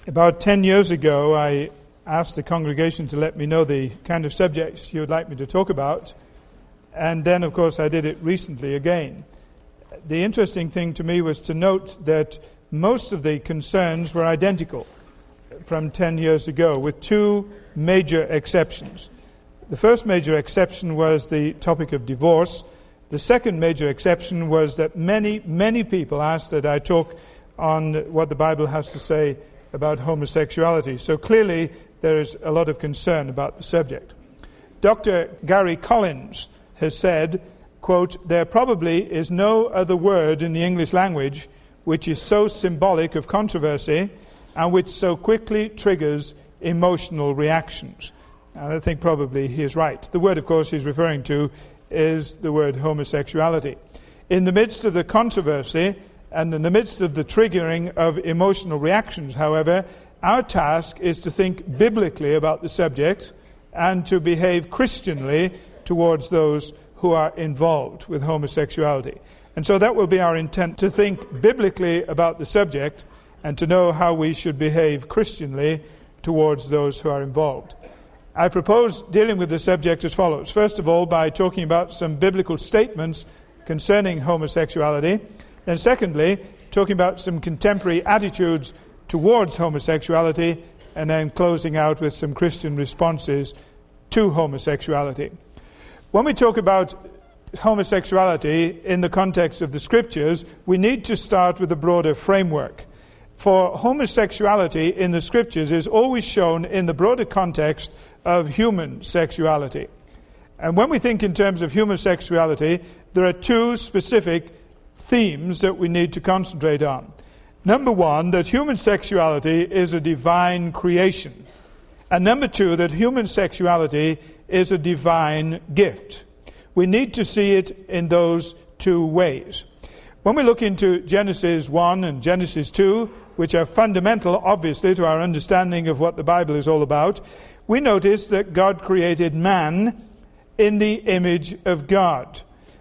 About 10 years ago, I asked the congregation to let me know the kind of subjects you would like me to talk about. And then, of course, I did it recently again. The interesting thing to me was to note that most of the concerns were identical from 10 years ago, with two major exceptions. The first major exception was the topic of divorce. The second major exception was that many people asked that I talk on what the Bible has to say about homosexuality. So clearly there is a lot of concern about the subject. Dr. Gary Collins has said, quote, "There probably is no other word in the English language which is so symbolic of controversy and which so quickly triggers emotional reactions." And I think probably he is right. The word, of course, he's referring to is the word homosexuality. In the midst of the controversy and in the midst of the triggering of emotional reactions, however, our task is to think biblically about the subject and to behave Christianly towards those who are involved with homosexuality. And so that will be our intent, to think biblically about the subject and to know how we should behave Christianly towards those who are involved. I propose dealing with the subject as follows. First of all, by talking about some biblical statements concerning homosexuality. And secondly, talking about some contemporary attitudes towards homosexuality, and then closing out with some Christian responses to homosexuality. When we talk about homosexuality in the context of the Scriptures, we need to start with a broader framework. For homosexuality in the Scriptures is always shown in the broader context of human sexuality. And when we think in terms of homosexuality, there are two specific themes that we need to concentrate on. Number one, that human sexuality is a divine creation. And number two, that human sexuality is a divine gift. We need to see it in those two ways. When we look into Genesis 1 and Genesis 2, which are fundamental, obviously, to our understanding of what the Bible is all about, we notice that God created man in the image of God.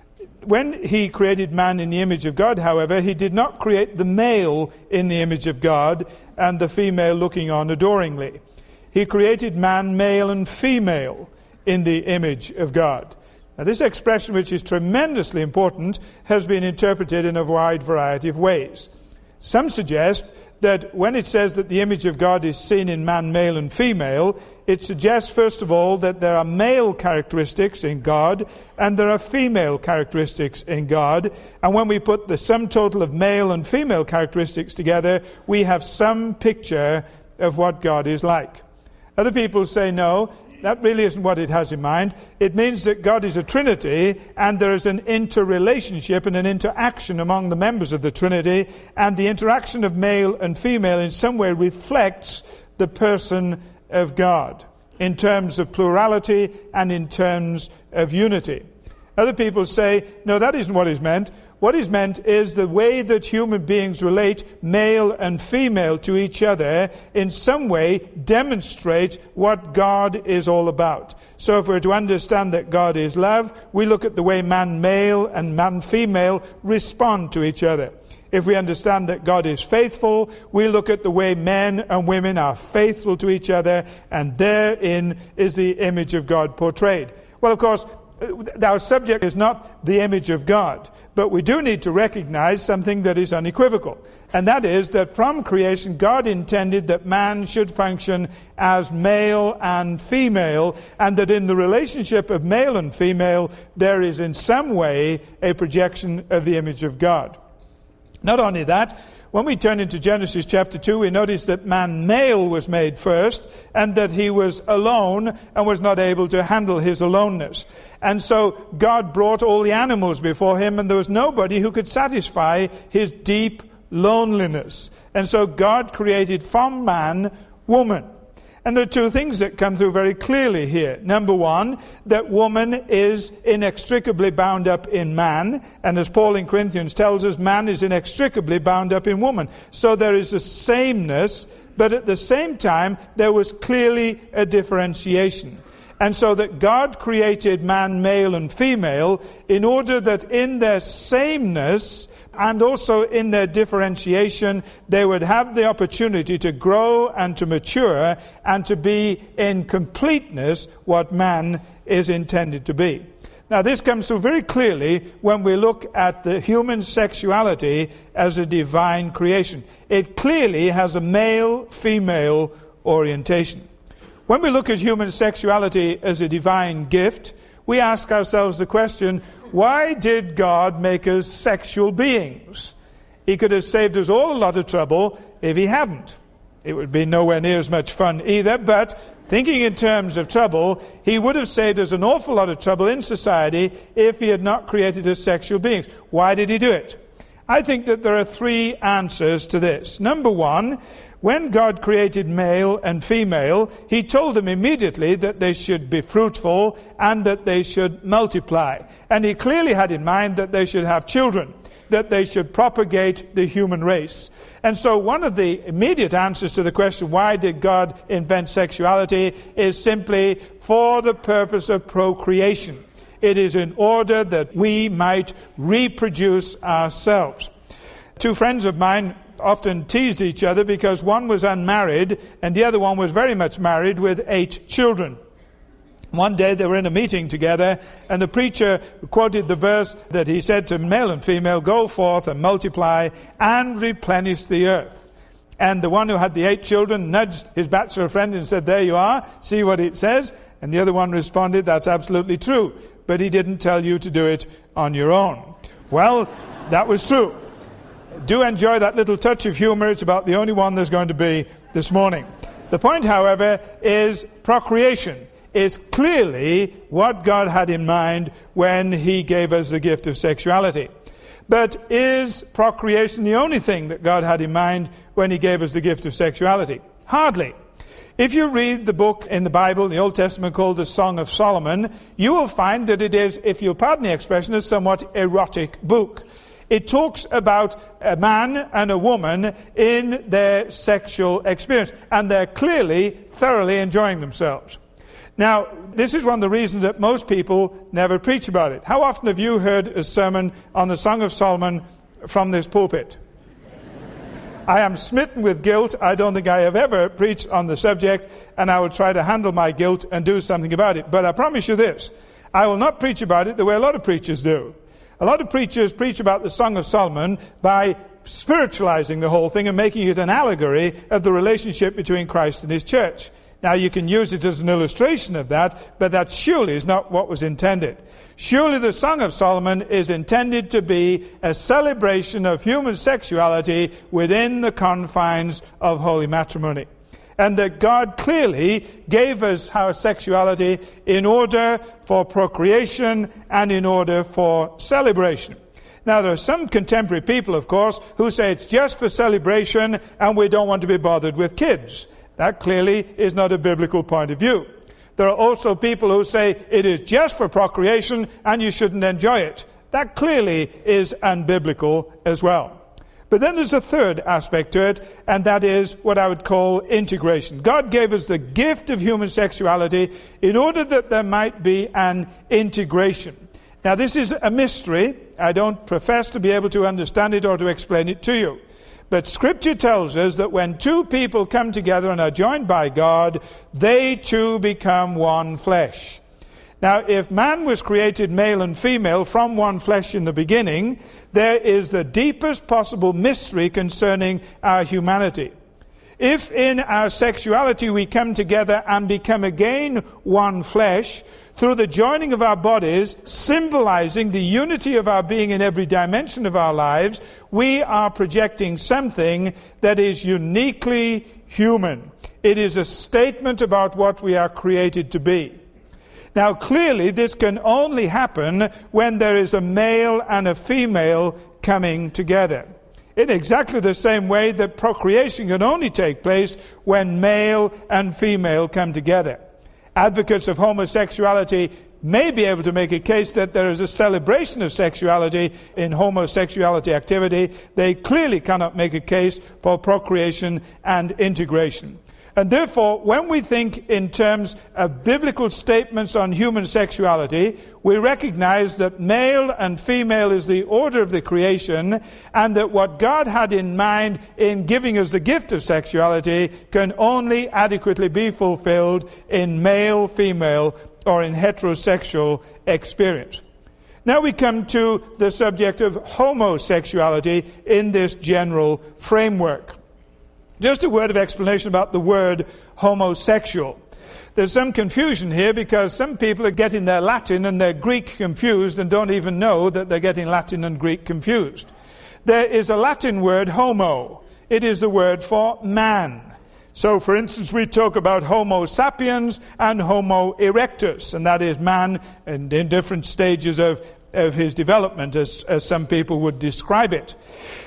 When he created man in the image of God, however, he did not create the male in the image of God and the female looking on adoringly. He created man, male and female, in the image of God. Now, this expression, which is tremendously important, has been interpreted in a wide variety of ways. Some suggest that when it says that the image of God is seen in man, male and female, it suggests, first of all, that there are male characteristics in God and there are female characteristics in God. And when we put the sum total of male and female characteristics together, we have some picture of what God is like. Other people say, no, that really isn't what it has in mind. It means that God is a Trinity and there is an interrelationship and an interaction among the members of the Trinity, and the interaction of male and female in some way reflects the person of God in terms of plurality and in terms of unity. Other people say, no, that isn't what is meant. What is meant is the way that human beings relate, male and female, to each other in some way demonstrates what God is all about. So if we're to understand that God is love, we look at the way man male and man female respond to each other. If we understand that God is faithful, we look at the way men and women are faithful to each other, and therein is the image of God portrayed. Well, of course, our subject is not the image of God, but we do need to recognize something that is unequivocal, and that is that from creation God intended that man should function as male and female, and that in the relationship of male and female there is in some way a projection of the image of God. Not only that, when we turn into Genesis chapter 2, we notice that man male was made first, and that he was alone and was not able to handle his aloneness. And so God brought all the animals before him, and there was nobody who could satisfy his deep loneliness. And so God created from man woman. And there are two things that come through very clearly here. Number one, that woman is inextricably bound up in man. And as Paul in Corinthians tells us, man is inextricably bound up in woman. So there is a sameness, but at the same time, there was clearly a differentiation. And so that God created man, male and female, in order that in their sameness and also in their differentiation, they would have the opportunity to grow and to mature and to be in completeness what man is intended to be. Now, this comes through very clearly when we look at the human sexuality as a divine creation. It clearly has a male-female orientation. When we look at human sexuality as a divine gift, we ask ourselves the question, why did God make us sexual beings? He could have saved us all a lot of trouble if he hadn't. It would be nowhere near as much fun either, but thinking in terms of trouble, he would have saved us an awful lot of trouble in society if he had not created us sexual beings. Why did he do it? I think that there are three answers to this. Number one, when God created male and female, he told them immediately that they should be fruitful and that they should multiply. And he clearly had in mind that they should have children, that they should propagate the human race. And so one of the immediate answers to the question, why did God invent sexuality, is simply for the purpose of procreation. It is in order that we might reproduce ourselves. Two friends of mine often teased each other because one was unmarried and the other one was very much married with 8 children. One day they were in a meeting together and the preacher quoted the verse that he said to male and female, go forth and multiply and replenish the earth. And the one who had the 8 children nudged his bachelor friend and said, there you are, see what it says? And the other one responded, that's absolutely true, but he didn't tell you to do it on your own. Well, that was true. Do enjoy that little touch of humor. It's about the only one there's going to be this morning. The point, however, is procreation is clearly what God had in mind when he gave us the gift of sexuality. But is procreation the only thing that God had in mind when he gave us the gift of sexuality? Hardly. If you read the book in the Bible, the Old Testament, called the Song of Solomon, you will find that it is, if you'll pardon the expression, a somewhat erotic book. It talks about a man and a woman in their sexual experience, and they're clearly thoroughly enjoying themselves. Now, this is one of the reasons that most people never preach about it. How often have you heard a sermon on the Song of Solomon from this pulpit? I am smitten with guilt. I don't think I have ever preached on the subject, and I will try to handle my guilt and do something about it. But I promise you this, I will not preach about it the way a lot of preachers do. A lot of preachers preach about the Song of Solomon by spiritualizing the whole thing and making it an allegory of the relationship between Christ and his church. Now, you can use it as an illustration of that, but that surely is not what was intended. Surely the Song of Solomon is intended to be a celebration of human sexuality within the confines of holy matrimony. And that God clearly gave us our sexuality in order for procreation and in order for celebration. Now, there are some contemporary people, of course, who say it's just for celebration and we don't want to be bothered with kids. That clearly is not a biblical point of view. There are also people who say it is just for procreation and you shouldn't enjoy it. That clearly is unbiblical as well. But then there's a third aspect to it, and that is what I would call integration. God gave us the gift of human sexuality in order that there might be an integration. Now, this is a mystery. I don't profess to be able to understand it or to explain it to you. But Scripture tells us that when two people come together and are joined by God, they two become one flesh. Now, if man was created male and female from one flesh in the beginning, there is the deepest possible mystery concerning our humanity. If in our sexuality we come together and become again one flesh, through the joining of our bodies, symbolizing the unity of our being in every dimension of our lives, we are projecting something that is uniquely human. It is a statement about what we are created to be. Now, clearly, this can only happen when there is a male and a female coming together. In exactly the same way that procreation can only take place when male and female come together. Advocates of homosexuality may be able to make a case that there is a celebration of sexuality in homosexuality activity. They clearly cannot make a case for procreation and integration. And therefore, when we think in terms of biblical statements on human sexuality, we recognize that male and female is the order of the creation, and that what God had in mind in giving us the gift of sexuality can only adequately be fulfilled in male-female or in heterosexual experience. Now we come to the subject of homosexuality in this general framework. Just a word of explanation about the word homosexual. There's some confusion here because some people are getting their Latin and their Greek confused and don't even know that they're getting Latin and Greek confused. There is a Latin word, homo. It is the word for man. So, for instance, we talk about Homo sapiens and Homo erectus, and that is man and in different stages of his development, as some people would describe it.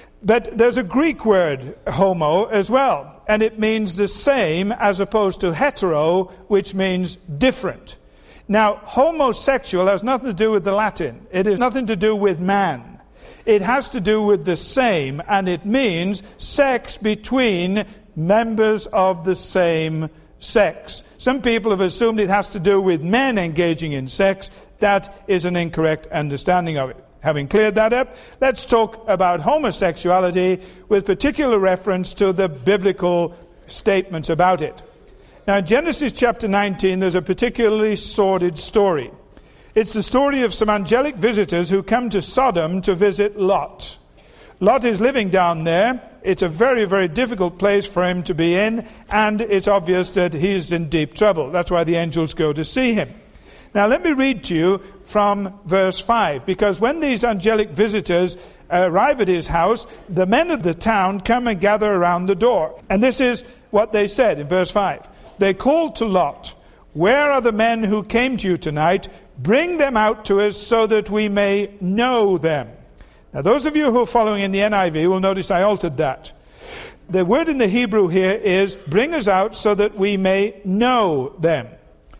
But there's a Greek word, homo, as well, and it means the same as opposed to hetero, which means different. Now, homosexual has nothing to do with the Latin. It has nothing to do with man. It has to do with the same, and it means sex between members of the same sex. Some people have assumed it has to do with men engaging in sex. That is an incorrect understanding of it. Having cleared that up, let's talk about homosexuality with particular reference to the biblical statements about it. Now, in Genesis chapter 19, there's a particularly sordid story. It's the story of some angelic visitors who come to Sodom to visit Lot. Lot is living down there. It's a very, very difficult place for him to be in, and it's obvious that he's in deep trouble. That's why the angels go to see him. Now, let me read to you from verse 5, because when these angelic visitors arrive at his house, the men of the town come and gather around the door. And this is what they said in verse 5. They called to Lot, "Where are the men who came to you tonight? Bring them out to us so that we may know them." Now, those of you who are following in the NIV will notice I altered that. The word in the Hebrew here is, bring us out so that we may know them.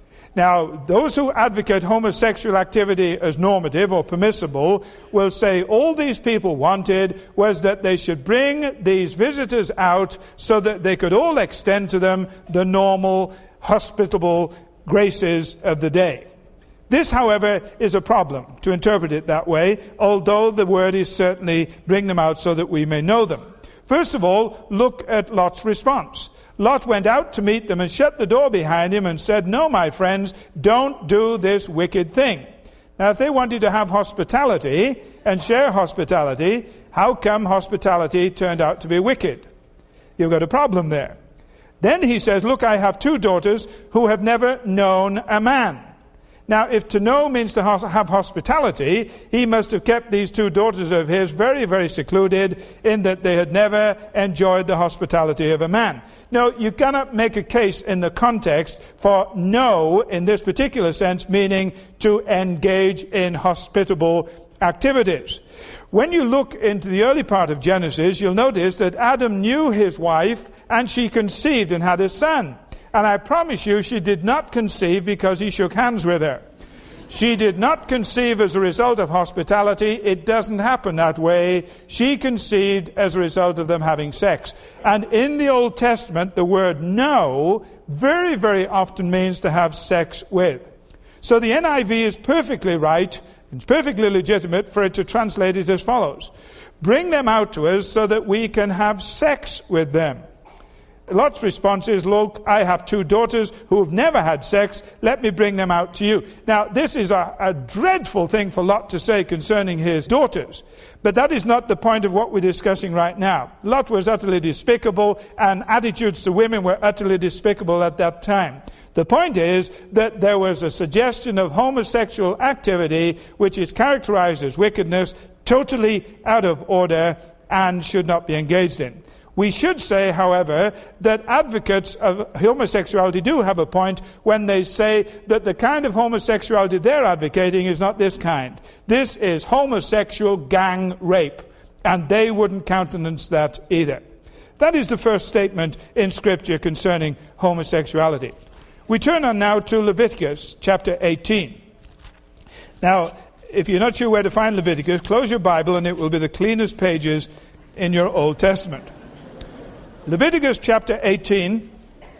Now, those who advocate homosexual activity as normative or permissible will say all these people wanted was that they should bring these visitors out so that they could all extend to them the normal, hospitable graces of the day. This, however, is a problem to interpret it that way, although the word is certainly bring them out so that we may know them. First of all, look at Lot's response. Lot went out to meet them and shut the door behind him and said, "No, my friends, don't do this wicked thing." Now, if they wanted to have hospitality and share hospitality, how come hospitality turned out to be wicked? You've got a problem there. Then he says, "Look, I have 2 daughters who have never known a man." Now, if to know means to have hospitality, he must have kept these 2 daughters of his very, very secluded in that they had never enjoyed the hospitality of a man. No, you cannot make a case in the context for know in this particular sense, meaning to engage in hospitable activities. When you look into the early part of Genesis, you'll notice that Adam knew his wife and she conceived and had a son. And I promise you, she did not conceive because he shook hands with her. She did not conceive as a result of hospitality. It doesn't happen that way. She conceived as a result of them having sex. And in the Old Testament, the word know very, very often means to have sex with. So the NIV is perfectly right, it's perfectly legitimate for it to translate it as follows. Bring them out to us so that we can have sex with them. Lot's response is, "Look, I have 2 daughters who have never had sex. Let me bring them out to you." Now, this is a dreadful thing for Lot to say concerning his daughters. But that is not the point of what we're discussing right now. Lot was utterly despicable, and attitudes to women were utterly despicable at that time. The point is that there was a suggestion of homosexual activity which is characterized as wickedness, totally out of order, and should not be engaged in. We should say, however, that advocates of homosexuality do have a point when they say that the kind of homosexuality they're advocating is not this kind. This is homosexual gang rape, and they wouldn't countenance that either. That is the first statement in Scripture concerning homosexuality. We turn on now to Leviticus chapter 18. Now, if you're not sure where to find Leviticus, close your Bible and it will be the cleanest pages in your Old Testament. Leviticus chapter 18,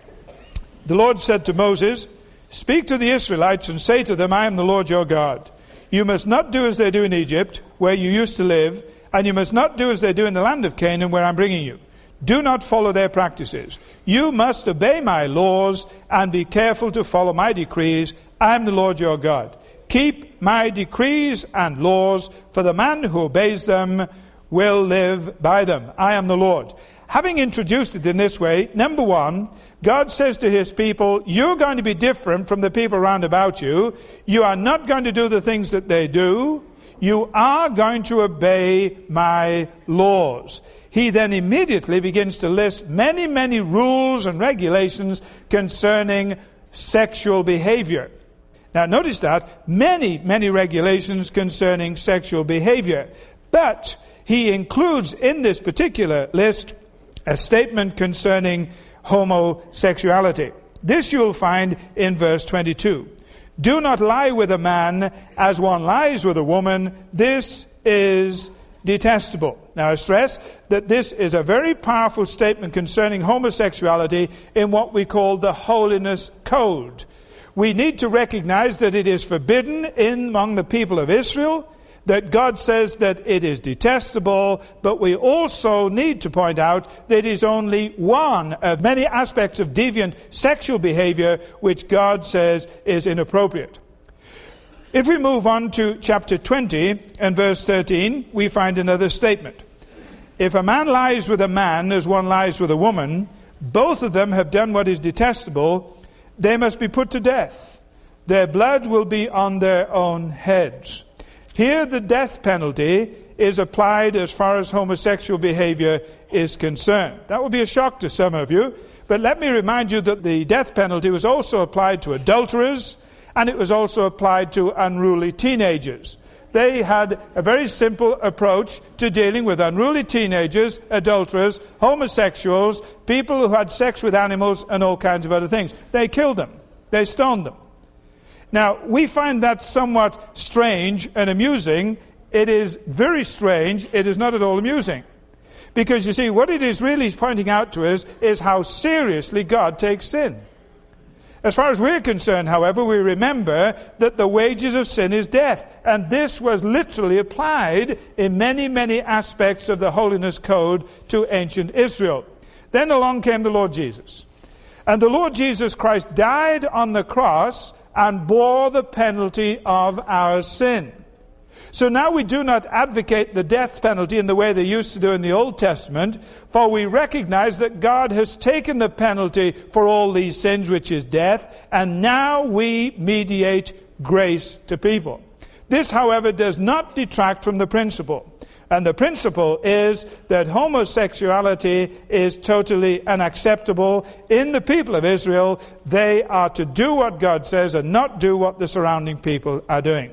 the Lord said to Moses, "Speak to the Israelites and say to them, I am the Lord your God. You must not do as they do in Egypt, where you used to live, and you must not do as they do in the land of Canaan, where I'm bringing you. Do not follow their practices. You must obey my laws and be careful to follow my decrees. I am the Lord your God. Keep my decrees and laws, for the man who obeys them will live by them. I am the Lord." Having introduced it in this way, number one, God says to his people, you're going to be different from the people round about you. You are not going to do the things that they do. You are going to obey my laws. He then immediately begins to list many, many rules and regulations concerning sexual behavior. Now notice that, many, many regulations concerning sexual behavior. But he includes in this particular list a statement concerning homosexuality. This you'll find in verse 22. Do not lie with a man as one lies with a woman. This is detestable. Now I stress that this is a very powerful statement concerning homosexuality in what we call the Holiness Code. We need to recognize that it is forbidden among the people of Israel, that God says that it is detestable, but we also need to point out that it is only one of many aspects of deviant sexual behavior which God says is inappropriate. If we move on to chapter 20 and verse 13, we find another statement. If a man lies with a man as one lies with a woman, both of them have done what is detestable, they must be put to death. Their blood will be on their own heads. Here the death penalty is applied as far as homosexual behavior is concerned. That will be a shock to some of you, but let me remind you that the death penalty was also applied to adulterers, and it was also applied to unruly teenagers. They had a very simple approach to dealing with unruly teenagers, adulterers, homosexuals, people who had sex with animals, and all kinds of other things. They killed them. They stoned them. Now, we find that somewhat strange and amusing. It is very strange. It is not at all amusing. Because, you see, what it is really pointing out to us is how seriously God takes sin. As far as we're concerned, however, we remember that the wages of sin is death. And this was literally applied in many, many aspects of the Holiness Code to ancient Israel. Then along came the Lord Jesus. And the Lord Jesus Christ died on the cross and bore the penalty of our sin. So now we do not advocate the death penalty in the way they used to do in the Old Testament, for we recognize that God has taken the penalty for all these sins, which is death, and now we mediate grace to people. This, however, does not detract from the principle. And the principle is that homosexuality is totally unacceptable in the people of Israel. They are to do what God says and not do what the surrounding people are doing.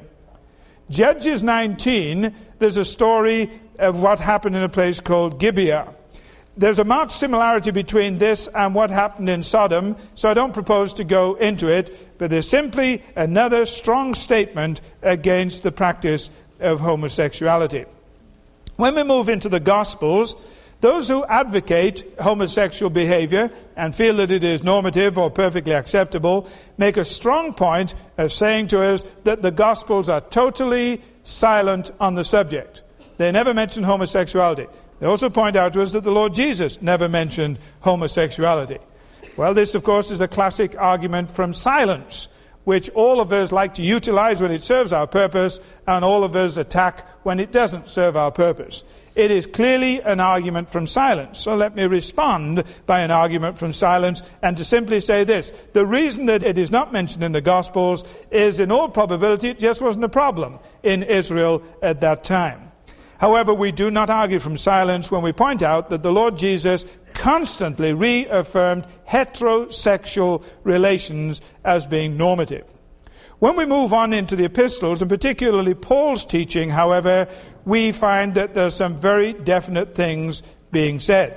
Judges 19, there's a story of what happened in a place called Gibeah. There's a marked similarity between this and what happened in Sodom, so I don't propose to go into it, but there's simply another strong statement against the practice of homosexuality. When we move into the Gospels, those who advocate homosexual behavior and feel that it is normative or perfectly acceptable make a strong point of saying to us that the Gospels are totally silent on the subject. They never mention homosexuality. They also point out to us that the Lord Jesus never mentioned homosexuality. Well, this, of course, is a classic argument from silence, which all of us like to utilize when it serves our purpose, and all of us attack when it doesn't serve our purpose. It is clearly an argument from silence. So let me respond by an argument from silence, and to simply say this. The reason that it is not mentioned in the Gospels is, in all probability, it just wasn't a problem in Israel at that time. However, we do not argue from silence when we point out that the Lord Jesus constantly reaffirmed heterosexual relations as being normative. When we move on into the epistles, and particularly Paul's teaching, however, we find that there are some very definite things being said.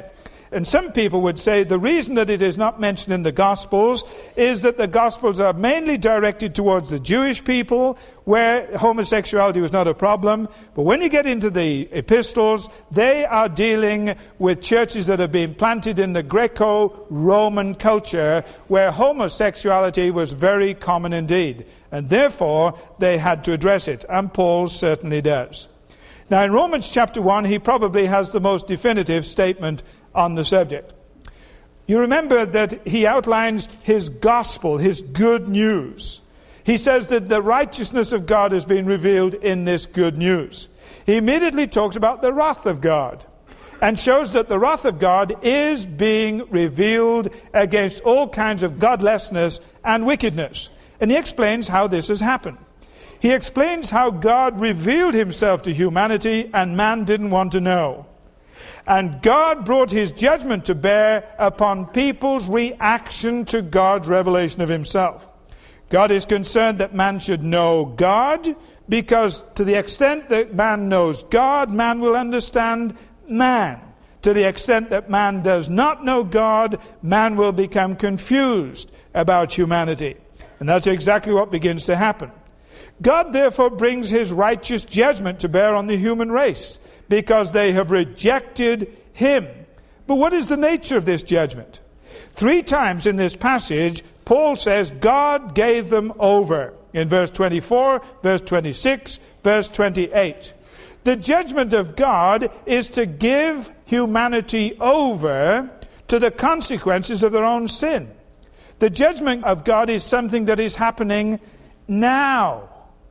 And some people would say the reason that it is not mentioned in the Gospels is that the Gospels are mainly directed towards the Jewish people, where homosexuality was not a problem. But when you get into the epistles, they are dealing with churches that have been planted in the Greco-Roman culture, where homosexuality was very common indeed. And therefore, they had to address it. And Paul certainly does. Now, in Romans chapter 1, he probably has the most definitive statement on the subject. You remember that he outlines his gospel, his good news. He says that the righteousness of God has been revealed in this good news. He immediately talks about the wrath of God and shows that the wrath of God is being revealed against all kinds of godlessness and wickedness. And he explains how this has happened. He explains how God revealed himself to humanity and man didn't want to know. And God brought his judgment to bear upon people's reaction to God's revelation of himself. God is concerned that man should know God, because to the extent that man knows God, man will understand man. To the extent that man does not know God, man will become confused about humanity. And that's exactly what begins to happen. God therefore brings his righteous judgment to bear on the human race, because they have rejected him. But what is the nature of this judgment? 3 times in this passage, Paul says God gave them over. In verse 24, verse 26, verse 28. The judgment of God is to give humanity over to the consequences of their own sin. The judgment of God is something that is happening now.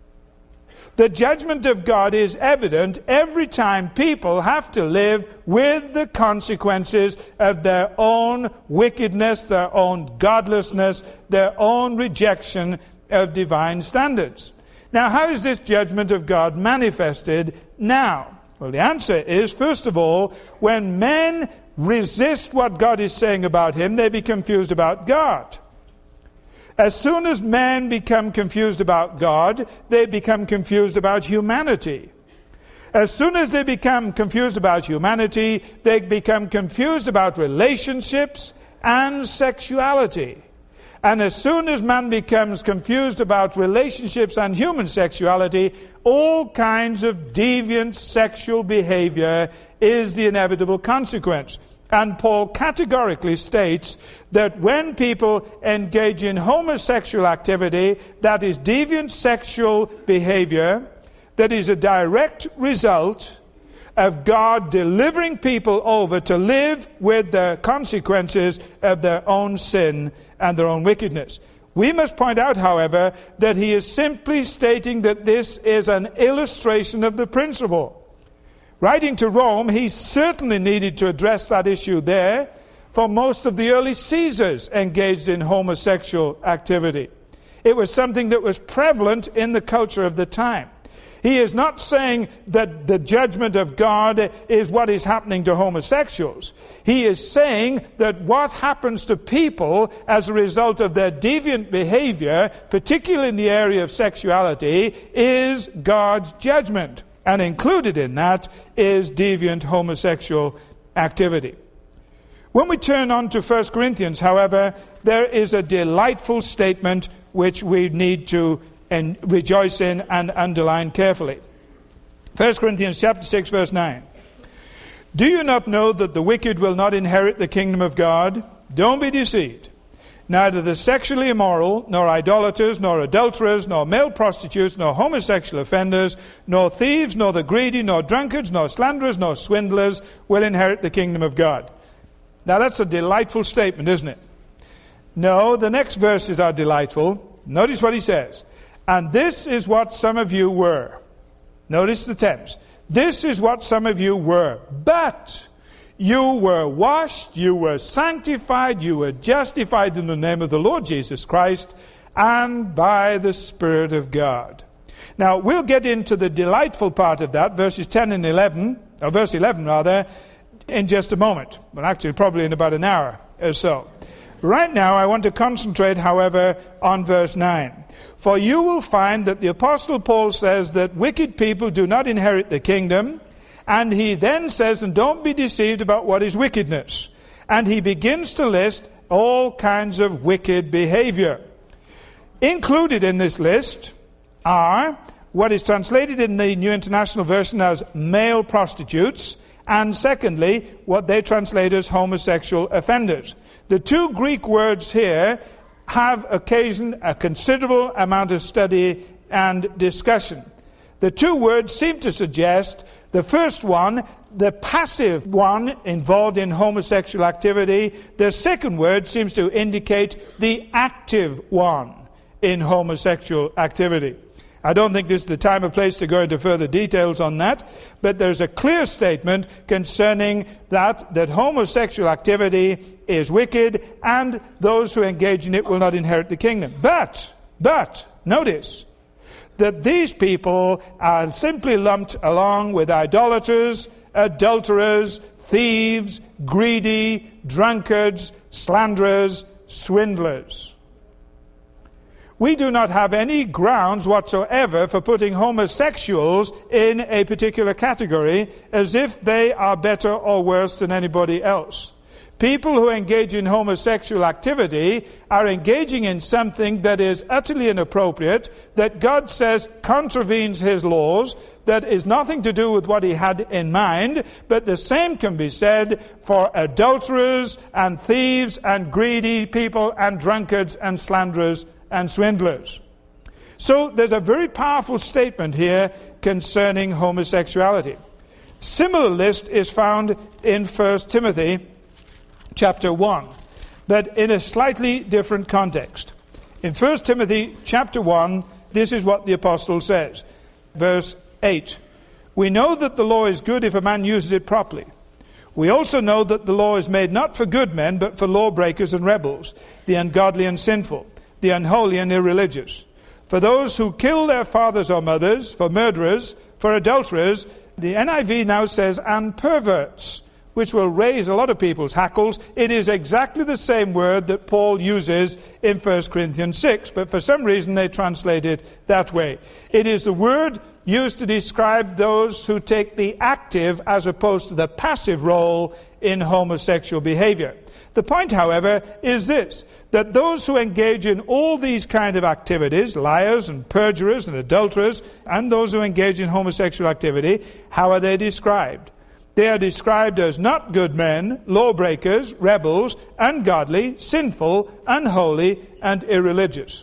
The judgment of God is evident every time people have to live with the consequences of their own wickedness, their own godlessness, their own rejection of divine standards. Now, how is this judgment of God manifested now? Well, the answer is, first of all, when men resist what God is saying about him, they be confused about God. As soon as men become confused about God, they become confused about humanity. As soon as they become confused about humanity, they become confused about relationships and sexuality. And as soon as man becomes confused about relationships and human sexuality, all kinds of deviant sexual behavior is the inevitable consequence. And Paul categorically states that when people engage in homosexual activity, that is deviant sexual behavior, that is a direct result of God delivering people over to live with the consequences of their own sin and their own wickedness. We must point out, however, that he is simply stating that this is an illustration of the principle. Writing to Rome, he certainly needed to address that issue there, for most of the early Caesars engaged in homosexual activity. It was something that was prevalent in the culture of the time. He is not saying that the judgment of God is what is happening to homosexuals. He is saying that what happens to people as a result of their deviant behavior, particularly in the area of sexuality, is God's judgment. And included in that is deviant homosexual activity. When we turn on to 1 Corinthians, however, there is a delightful statement which we need to rejoice in and underline carefully. 1 Corinthians chapter 6, verse 9. Do you not know that the wicked will not inherit the kingdom of God? Don't be deceived. Neither the sexually immoral, nor idolaters, nor adulterers, nor male prostitutes, nor homosexual offenders, nor thieves, nor the greedy, nor drunkards, nor slanderers, nor swindlers will inherit the kingdom of God. Now that's a delightful statement, isn't it? No, the next verses are delightful. Notice what he says. And this is what some of you were. Notice the tense. This is what some of you were. But you were washed, you were sanctified, you were justified in the name of the Lord Jesus Christ and by the Spirit of God. Now, we'll get into the delightful part of that, verses 10 and 11, or verse 11 rather, in just a moment. Well, actually, probably in about an hour or so. Right now, I want to concentrate, however, on verse 9. For you will find that the Apostle Paul says that wicked people do not inherit the kingdom. And he then says, and don't be deceived about what is wickedness. And he begins to list all kinds of wicked behavior. Included in this list are what is translated in the New International Version as male prostitutes, and secondly, what they translate as homosexual offenders. The two Greek words here have occasioned a considerable amount of study and discussion. The two words seem to suggest the first one, the passive one involved in homosexual activity. The second word seems to indicate the active one in homosexual activity. I don't think this is the time or place to go into further details on that, but there's a clear statement concerning that homosexual activity is wicked and those who engage in it will not inherit the kingdom. But, notice that these people are simply lumped along with idolaters, adulterers, thieves, greedy, drunkards, slanderers, swindlers. We do not have any grounds whatsoever for putting homosexuals in a particular category as if they are better or worse than anybody else. People who engage in homosexual activity are engaging in something that is utterly inappropriate, that God says contravenes his laws, that is nothing to do with what he had in mind, but the same can be said for adulterers and thieves and greedy people and drunkards and slanderers and swindlers. So there's a very powerful statement here concerning homosexuality. Similar list is found in 1 Timothy chapter 1, but in a slightly different context. In 1 Timothy chapter 1, this is what the apostle says. Verse 8, "We know that the law is good if a man uses it properly. We also know that the law is made not for good men, but for lawbreakers and rebels, the ungodly and sinful, the unholy and irreligious, for those who kill their fathers or mothers, for murderers, for adulterers." The NIV now says, "and perverts," which will raise a lot of people's hackles. It is exactly the same word that Paul uses in 1 Corinthians 6, but for some reason they translate it that way. It is the word used to describe those who take the active as opposed to the passive role in homosexual behavior. The point, however, is this, that those who engage in all these kind of activities, liars and perjurers and adulterers, and those who engage in homosexual activity, how are they described? They are described as not good men, lawbreakers, rebels, ungodly, sinful, unholy, and irreligious.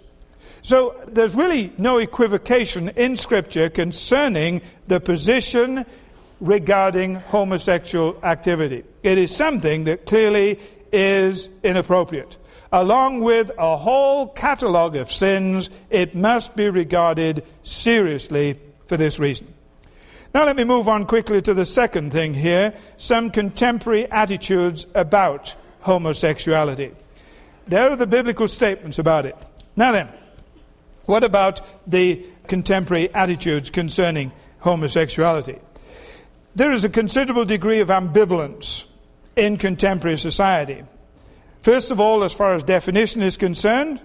So there's really no equivocation in Scripture concerning the position regarding homosexual activity. It is something that clearly is inappropriate. Along with a whole catalogue of sins, it must be regarded seriously for this reason. Now let me move on quickly to the second thing here, some contemporary attitudes about homosexuality. There are the biblical statements about it. Now then, what about the contemporary attitudes concerning homosexuality? There is a considerable degree of ambivalence in contemporary society. First of all, as far as definition is concerned,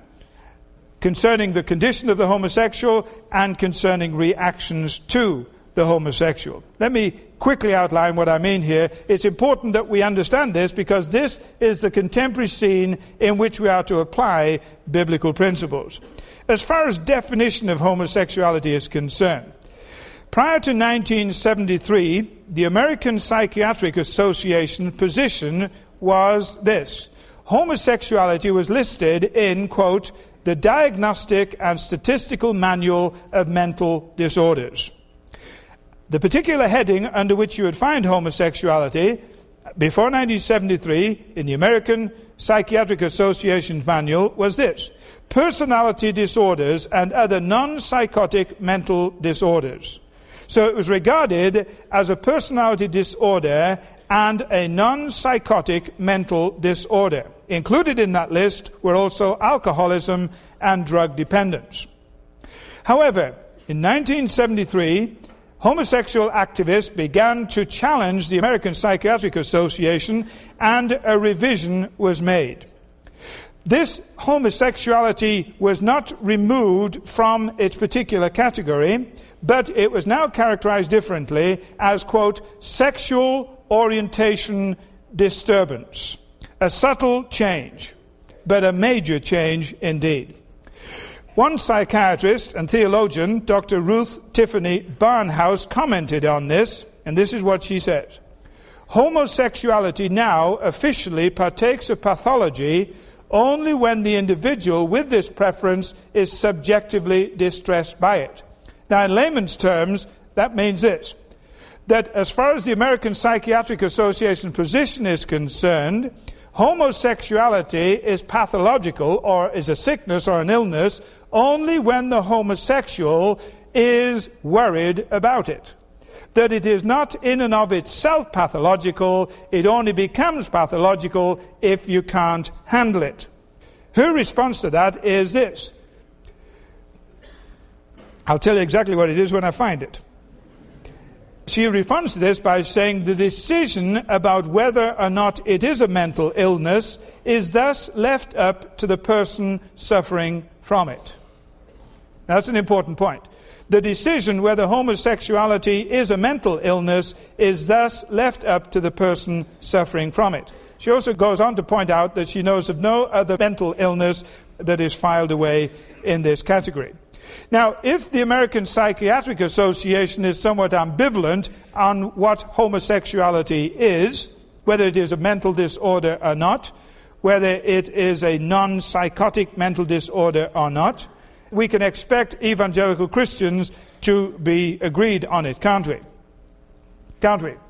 concerning the condition of the homosexual and concerning reactions to the homosexual. Let me quickly outline what I mean here. It's important that we understand this because this is the contemporary scene in which we are to apply biblical principles. As far as definition of homosexuality is concerned, prior to 1973, the American Psychiatric Association position was this. Homosexuality was listed in, quote, the Diagnostic and Statistical Manual of Mental Disorders. The particular heading under which you would find homosexuality before 1973 in the American Psychiatric Association's manual was this: personality disorders and other non-psychotic mental disorders. So it was regarded as a personality disorder and a non-psychotic mental disorder. Included in that list were also alcoholism and drug dependence. However, in 1973, homosexual activists began to challenge the American Psychiatric Association, and a revision was made. This homosexuality was not removed from its particular category, but it was now characterized differently as, quote, sexual orientation disturbance. A subtle change, but a major change indeed. One psychiatrist and theologian, Dr. Ruth Tiffany Barnhouse, commented on this, and this is what she said. Homosexuality now officially partakes of pathology only when the individual with this preference is subjectively distressed by it. Now, in layman's terms, that means this, that as far as the American Psychiatric Association position is concerned, homosexuality is pathological, or is a sickness or an illness, only when the homosexual is worried about it. That it is not in and of itself pathological, it only becomes pathological if you can't handle it. Her response to that is this. I'll tell you exactly what it is when I find it. She responds to this by saying the decision about whether or not it is a mental illness is thus left up to the person suffering from it. That's an important point. The decision whether homosexuality is a mental illness is thus left up to the person suffering from it. She also goes on to point out that she knows of no other mental illness that is filed away in this category. Now, if the American Psychiatric Association is somewhat ambivalent on what homosexuality is, whether it is a mental disorder or not, whether it is a non-psychotic mental disorder or not, we can expect evangelical Christians to be agreed on it, can't we? Can't we?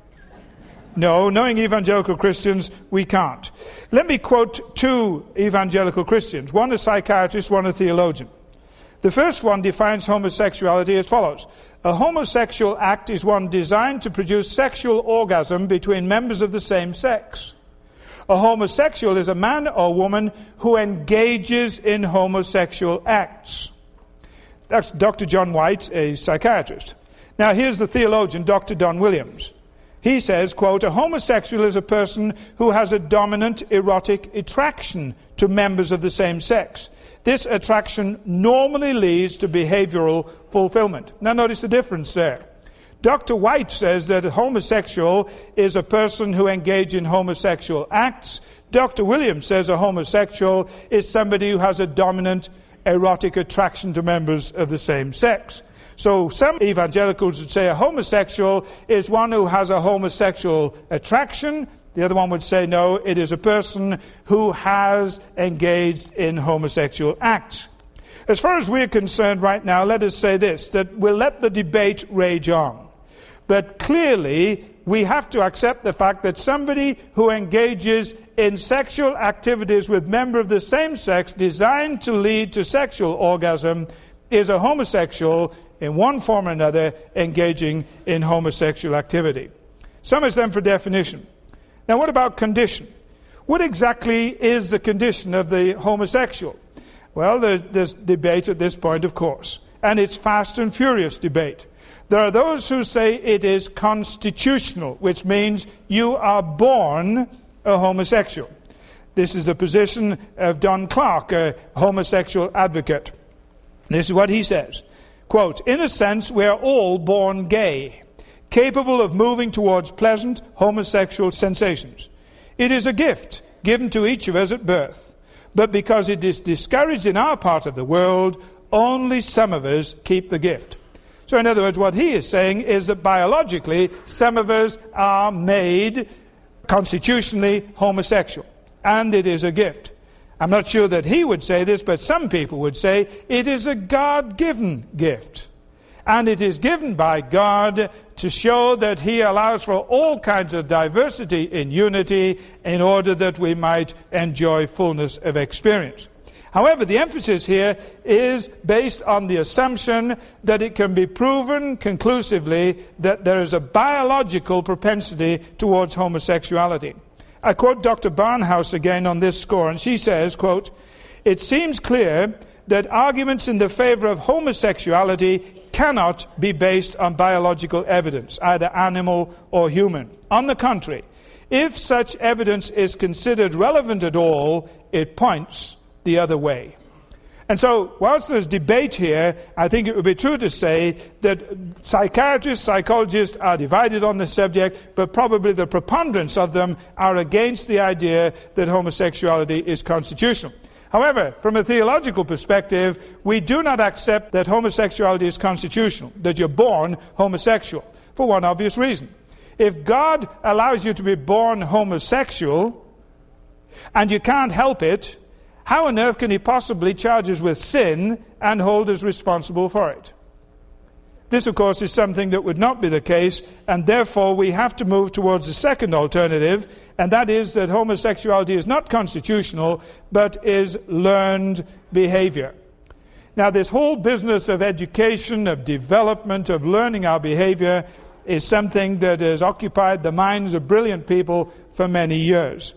No, knowing evangelical Christians, we can't. Let me quote two evangelical Christians, one a psychiatrist, one a theologian. The first one defines homosexuality as follows. A homosexual act is one designed to produce sexual orgasm between members of the same sex. A homosexual is a man or woman who engages in homosexual acts. That's Dr. John White, a psychiatrist. Now here's the theologian, Dr. Don Williams. He says, quote, a homosexual is a person who has a dominant erotic attraction to members of the same sex. This attraction normally leads to behavioral fulfillment. Now notice the difference there. Dr. White says that a homosexual is a person who engages in homosexual acts. Dr. Williams says a homosexual is somebody who has a dominant erotic attraction to members of the same sex. So some evangelicals would say a homosexual is one who has a homosexual attraction. The other one would say, no, it is a person who has engaged in homosexual acts. As far as we're concerned right now, let us say this, that we'll let the debate rage on. But clearly, we have to accept the fact that somebody who engages in sexual activities with members of the same sex designed to lead to sexual orgasm is a homosexual in one form or another engaging in homosexual activity. Some is then for definition. Now, what about condition? What exactly is the condition of the homosexual? Well, there's debate at this point, of course, and it's fast and furious debate. There are those who say it is constitutional, which means you are born a homosexual. This is the position of Don Clark, a homosexual advocate. This is what he says. Quote, in a sense, we are all born gay, capable of moving towards pleasant homosexual sensations. It is a gift given to each of us at birth, but because it is discouraged in our part of the world, only some of us keep the gift. So in other words, what he is saying is that biologically, some of us are made constitutionally homosexual, and it is a gift. I'm not sure that he would say this, but some people would say it is a God-given gift. And it is given by God to show that he allows for all kinds of diversity in unity in order that we might enjoy fullness of experience. However, the emphasis here is based on the assumption that it can be proven conclusively that there is a biological propensity towards homosexuality. I quote Dr. Barnhouse again on this score, and she says, quote, it seems clear that arguments in the favor of homosexuality cannot be based on biological evidence, either animal or human. On the contrary, if such evidence is considered relevant at all, it points the other way. And so, whilst there's debate here, I think it would be true to say that psychiatrists, psychologists are divided on this subject, but probably the preponderance of them are against the idea that homosexuality is constitutional. However, from a theological perspective, we do not accept that homosexuality is constitutional, that you're born homosexual, for one obvious reason. If God allows you to be born homosexual, and you can't help it, how on earth can he possibly charge us with sin and hold us responsible for it? This, of course, is something that would not be the case, and therefore we have to move towards the second alternative, and that is that homosexuality is not constitutional, but is learned behavior. Now, this whole business of education, of development, of learning our behavior is something that has occupied the minds of brilliant people for many years.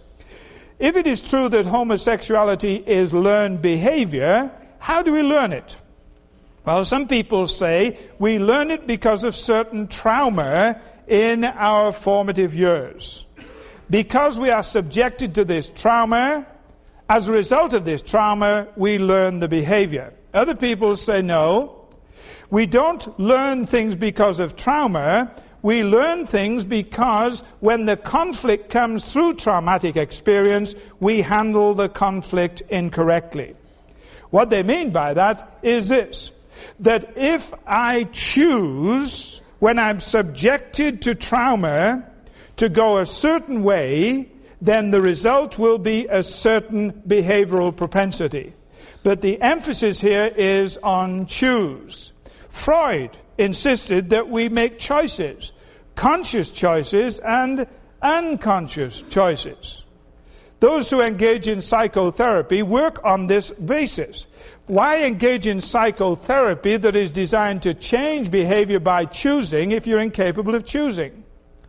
If it is true that homosexuality is learned behavior, how do we learn it? Well, some people say we learn it because of certain trauma in our formative years. Because we are subjected to this trauma, as a result of this trauma, we learn the behavior. Other people say no, we don't learn things because of trauma. We learn things because when the conflict comes through traumatic experience, we handle the conflict incorrectly. What they mean by that is this, that if I choose, when I'm subjected to trauma, to go a certain way, then the result will be a certain behavioral propensity. But the emphasis here is on choose. Freud insisted that we make choices, conscious choices and unconscious choices. Those who engage in psychotherapy work on this basis. Why engage in psychotherapy that is designed to change behavior by choosing if you're incapable of choosing?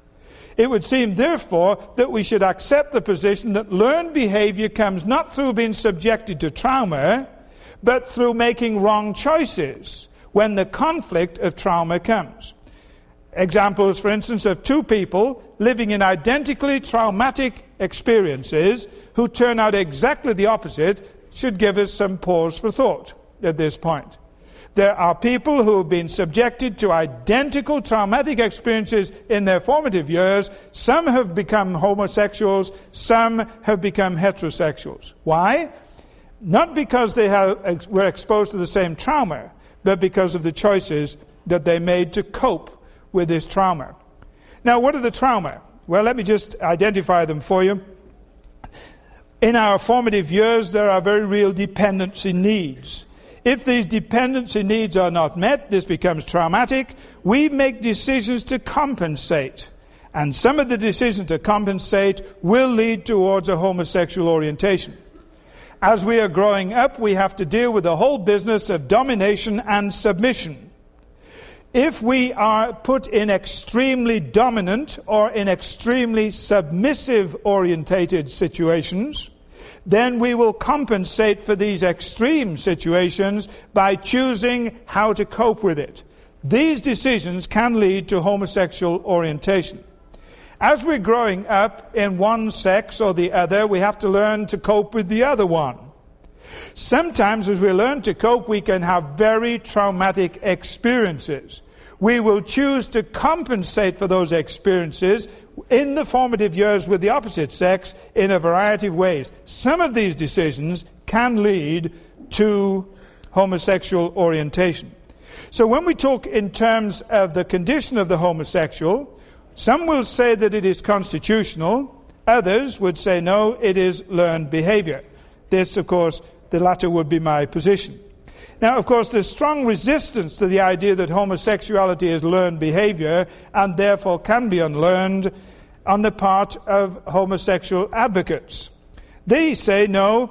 It would seem, therefore, that we should accept the position that learned behavior comes not through being subjected to trauma, but through making wrong choices when the conflict of trauma comes. Examples, for instance, of two people living in identically traumatic experiences who turn out exactly the opposite should give us some pause for thought at this point. There are people who have been subjected to identical traumatic experiences in their formative years. Some have become homosexuals, some have become heterosexuals. Why? Not because they were exposed to the same trauma, but because of the choices that they made to cope with this trauma. Now, what are the trauma? Well, let me just identify them for you. In our formative years, there are very real dependency needs. If these dependency needs are not met, this becomes traumatic. We make decisions to compensate. And some of the decisions to compensate will lead towards a homosexual orientation. As we are growing up, we have to deal with the whole business of domination and submission. If we are put in extremely dominant or in extremely submissive orientated situations, then we will compensate for these extreme situations by choosing how to cope with it. These decisions can lead to homosexual orientation. As we're growing up in one sex or the other, we have to learn to cope with the other one. Sometimes as we learn to cope, we can have very traumatic experiences. We will choose to compensate for those experiences in the formative years with the opposite sex in a variety of ways. Some of these decisions can lead to homosexual orientation. So when we talk in terms of the condition of the homosexual, some will say that it is constitutional. Others would say, no, it is learned behavior. This, of course, the latter would be my position. Now, of course, there's strong resistance to the idea that homosexuality is learned behavior and therefore can be unlearned on the part of homosexual advocates. They say, no,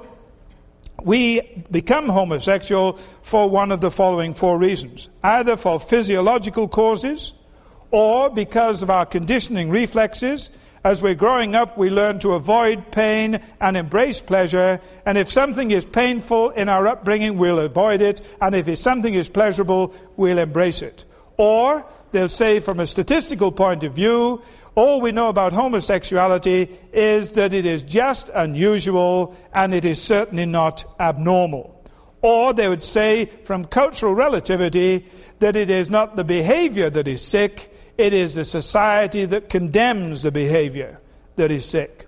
we become homosexual for one of the following four reasons. Either for physiological causes, or because of our conditioning reflexes. As we're growing up, we learn to avoid pain and embrace pleasure. And if something is painful in our upbringing, we'll avoid it. And if something is pleasurable, we'll embrace it. Or, they'll say from a statistical point of view, all we know about homosexuality is that it is just unusual and it is certainly not abnormal. Or they would say, from cultural relativity, that it is not the behavior that is sick, it is the society that condemns the behavior that is sick.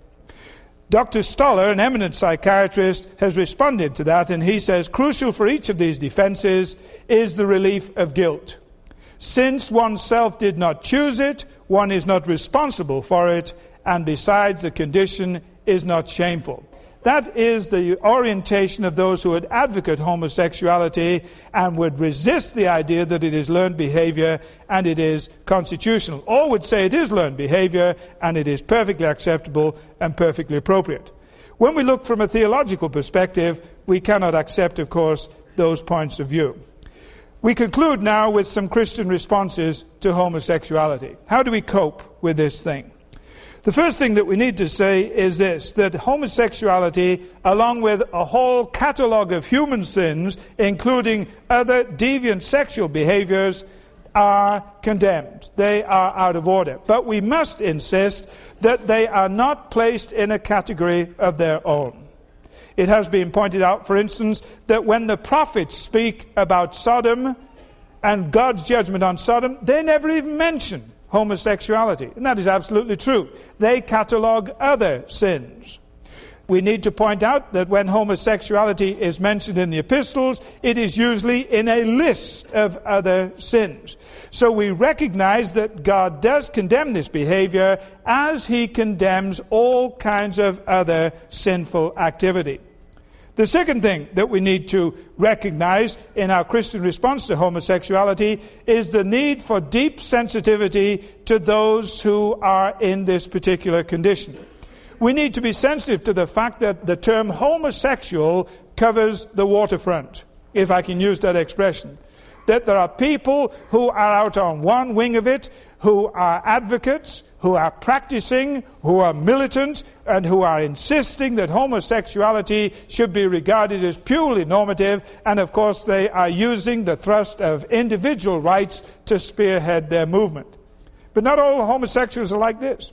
Dr. Stoller, an eminent psychiatrist, has responded to that, and he says, crucial for each of these defenses is the relief of guilt. Since oneself did not choose it, one is not responsible for it, and besides, the condition is not shameful. That is the orientation of those who would advocate homosexuality and would resist the idea that it is learned behavior and it is constitutional. Or would say it is learned behavior and it is perfectly acceptable and perfectly appropriate. When we look from a theological perspective, we cannot accept, of course, those points of view. We conclude now with some Christian responses to homosexuality. How do we cope with this thing? The first thing that we need to say is this, that homosexuality, along with a whole catalogue of human sins, including other deviant sexual behaviors, are condemned. They are out of order. But we must insist that they are not placed in a category of their own. It has been pointed out, for instance, that when the prophets speak about Sodom and God's judgment on Sodom, they never even mention homosexuality. And that is absolutely true. They catalogue other sins. We need to point out that when homosexuality is mentioned in the epistles, it is usually in a list of other sins. So we recognize that God does condemn this behavior as he condemns all kinds of other sinful activity. The second thing that we need to recognize in our Christian response to homosexuality is the need for deep sensitivity to those who are in this particular condition. We need to be sensitive to the fact that the term homosexual covers the waterfront, if I can use that expression. That there are people who are out on one wing of it, who are advocates, who are practicing, who are militant, and who are insisting that homosexuality should be regarded as purely normative, and of course they are using the thrust of individual rights to spearhead their movement. But not all homosexuals are like this.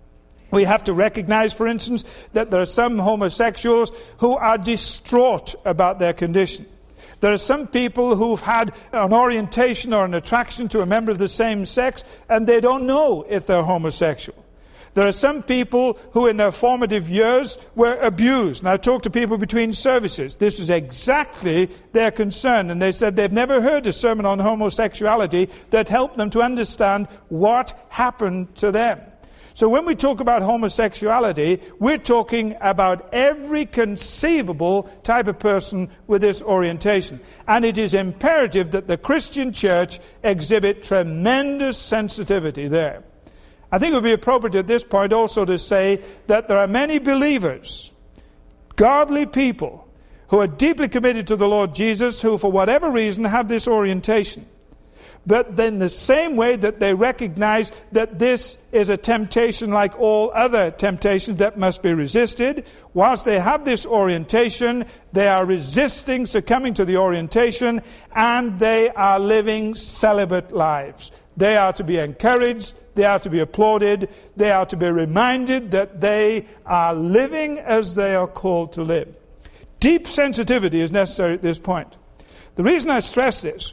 We have to recognize, for instance, that there are some homosexuals who are distraught about their condition. There are some people who've had an orientation or an attraction to a member of the same sex, and they don't know if they're homosexual. There are some people who in their formative years were abused. And I talked to people between services. This was exactly their concern. And they said they've never heard a sermon on homosexuality that helped them to understand what happened to them. So when we talk about homosexuality, we're talking about every conceivable type of person with this orientation. And it is imperative that the Christian church exhibit tremendous sensitivity there. I think it would be appropriate at this point also to say that there are many believers, godly people, who are deeply committed to the Lord Jesus, who for whatever reason have this orientation. But then the same way that they recognize that this is a temptation like all other temptations that must be resisted, whilst they have this orientation, they are resisting succumbing to the orientation, and they are living celibate lives. They are to be encouraged, they are to be applauded, they are to be reminded that they are living as they are called to live. Deep sensitivity is necessary at this point. The reason I stress this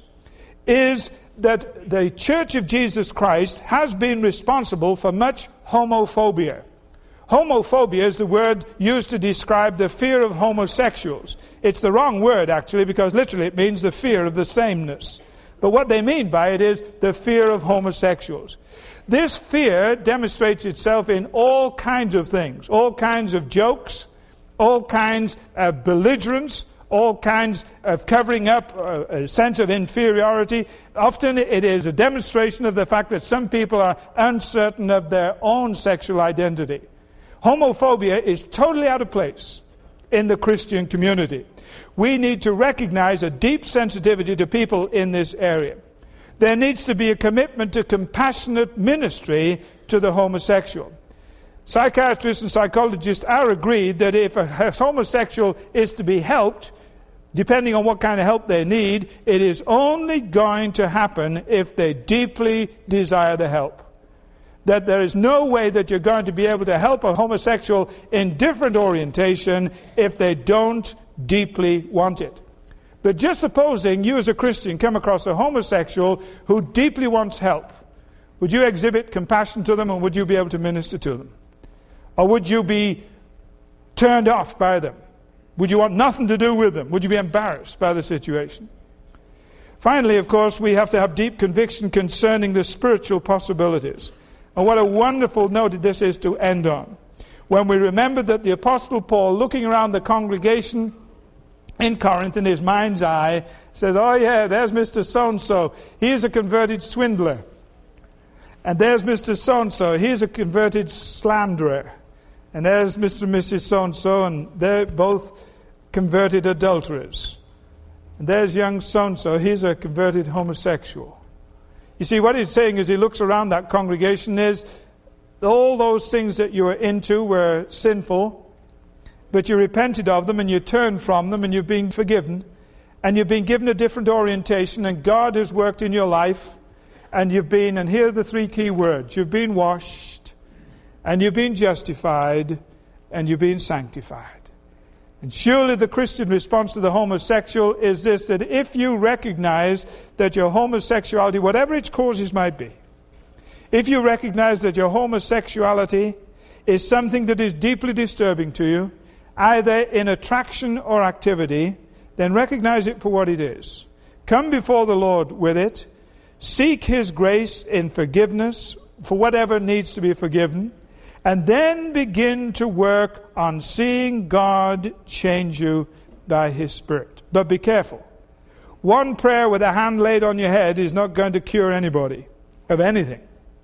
is that the Church of Jesus Christ has been responsible for much homophobia. Homophobia is the word used to describe the fear of homosexuals. It's the wrong word, actually, because literally it means the fear of the sameness. But what they mean by it is the fear of homosexuals. This fear demonstrates itself in all kinds of things, all kinds of jokes, all kinds of belligerence, all kinds of covering up a sense of inferiority. Often it is a demonstration of the fact that some people are uncertain of their own sexual identity. Homophobia is totally out of place in the Christian community. We need to recognize a deep sensitivity to people in this area. There needs to be a commitment to compassionate ministry to the homosexual. Psychiatrists and psychologists are agreed that if a homosexual is to be helped, depending on what kind of help they need, it is only going to happen if they deeply desire the help. That there is no way that you're going to be able to help a homosexual in different orientation if they don't deeply want it. But just supposing you as a Christian come across a homosexual who deeply wants help, would you exhibit compassion to them, and would you be able to minister to them? Or would you be turned off by them? Would you want nothing to do with them? Would you be embarrassed by the situation? Finally, of course, we have to have deep conviction concerning the spiritual possibilities. And what a wonderful note this is to end on. When we remember that the Apostle Paul, looking around the congregation in Corinth in his mind's eye, says, oh yeah, there's Mr. So-and-so. He's a converted swindler. And there's Mr. So-and-so. He's a converted slanderer. And there's Mr. and Mrs. So-and-so, and they're both converted adulterers. And there's young so-and-so. He's a converted homosexual. You see, what he's saying as he looks around that congregation is, all those things that you were into were sinful, but you repented of them and you turned from them and you've been forgiven and you've been given a different orientation, and God has worked in your life, and you've been, and here are the three key words, you've been washed and you've been justified and you've been sanctified. And surely the Christian response to the homosexual is this, that if you recognize that your homosexuality, whatever its causes might be, if you recognize that your homosexuality is something that is deeply disturbing to you, either in attraction or activity, then recognize it for what it is. Come before the Lord with it. Seek His grace in forgiveness for whatever needs to be forgiven. And then begin to work on seeing God change you by His Spirit. But be careful. One prayer with a hand laid on your head is not going to cure anybody of anything,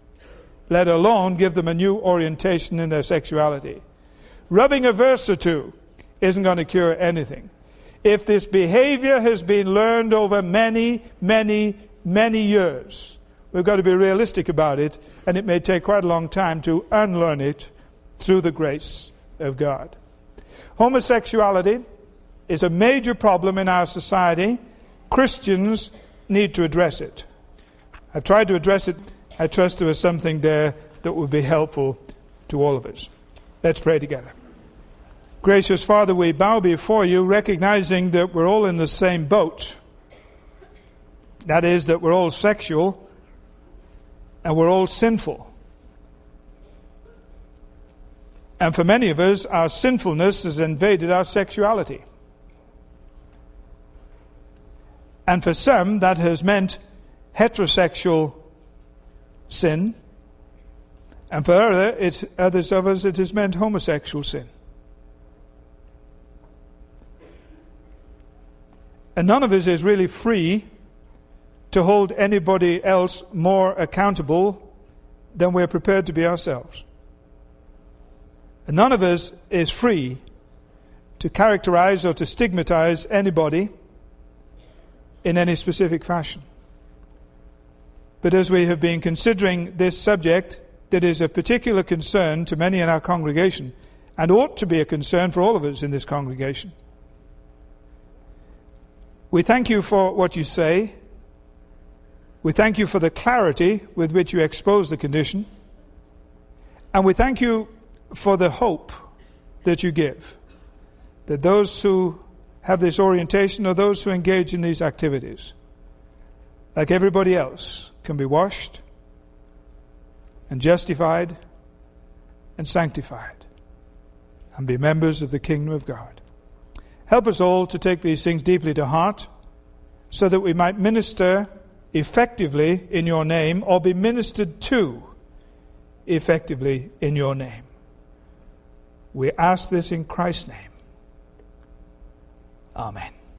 let alone give them a new orientation in their sexuality. Rubbing a verse or two isn't going to cure anything. If this behavior has been learned over many, many, many years, we've got to be realistic about it, and it may take quite a long time to unlearn it through the grace of God. Homosexuality is a major problem in our society. Christians need to address it. I've tried to address it. I trust there was something there that would be helpful to all of us. Let's pray together. Gracious Father, we bow before you, recognizing that we're all in the same boat. That is, that we're all sexual and we're all sinful. And for many of us, our sinfulness has invaded our sexuality. And for some, that has meant heterosexual sin. And for others of us, it has meant homosexual sin. And none of us is really free to hold anybody else more accountable than we're prepared to be ourselves. And none of us is free to characterize or to stigmatize anybody in any specific fashion. But as we have been considering this subject that is of particular concern to many in our congregation, and ought to be a concern for all of us in this congregation, we thank you for what you say. We thank you for the clarity with which you expose the condition. And we thank you for the hope that you give, that those who have this orientation or those who engage in these activities, like everybody else, can be washed and justified and sanctified and be members of the kingdom of God. Help us all to take these things deeply to heart so that we might minister effectively in your name, or be ministered to effectively in your name. We ask this in Christ's name. Amen.